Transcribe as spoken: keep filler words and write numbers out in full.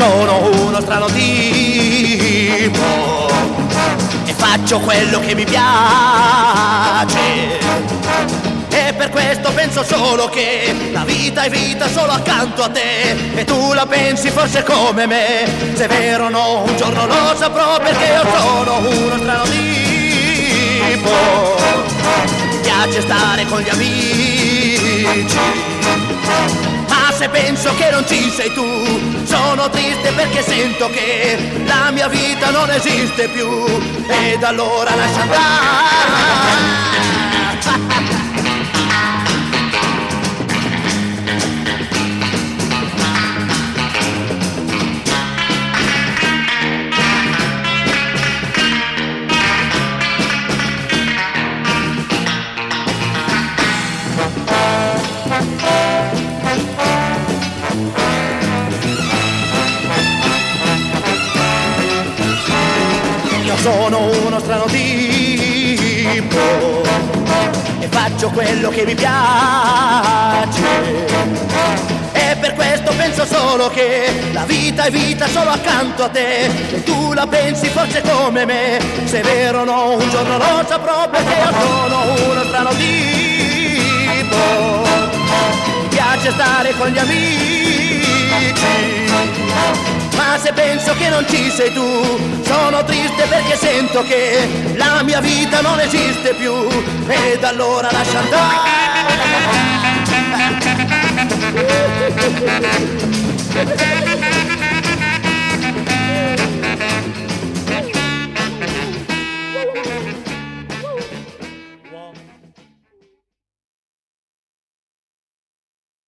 sono uno strano tipo e faccio quello che mi piace, e per questo penso solo che la vita è vita solo accanto a te, e tu la pensi forse come me. Se è vero o no, un giorno lo saprò, perché io sono uno strano tipo. Mi piace stare con gli amici, ma se penso che non ci sei tu, sono triste perché sento che la mia vita non esiste più, ed allora lascia andare. Io sono uno strano tipo e faccio quello che mi piace, e per questo penso solo che la vita è vita solo accanto a te, e tu la pensi forse come me. Se è vero o no, un giorno lo saprò, perché io sono uno strano tipo. Mi piace stare con gli amici, ma se penso che non ci sei tu, sono triste perché sento che la mia vita non esiste più, ed allora lascia andare.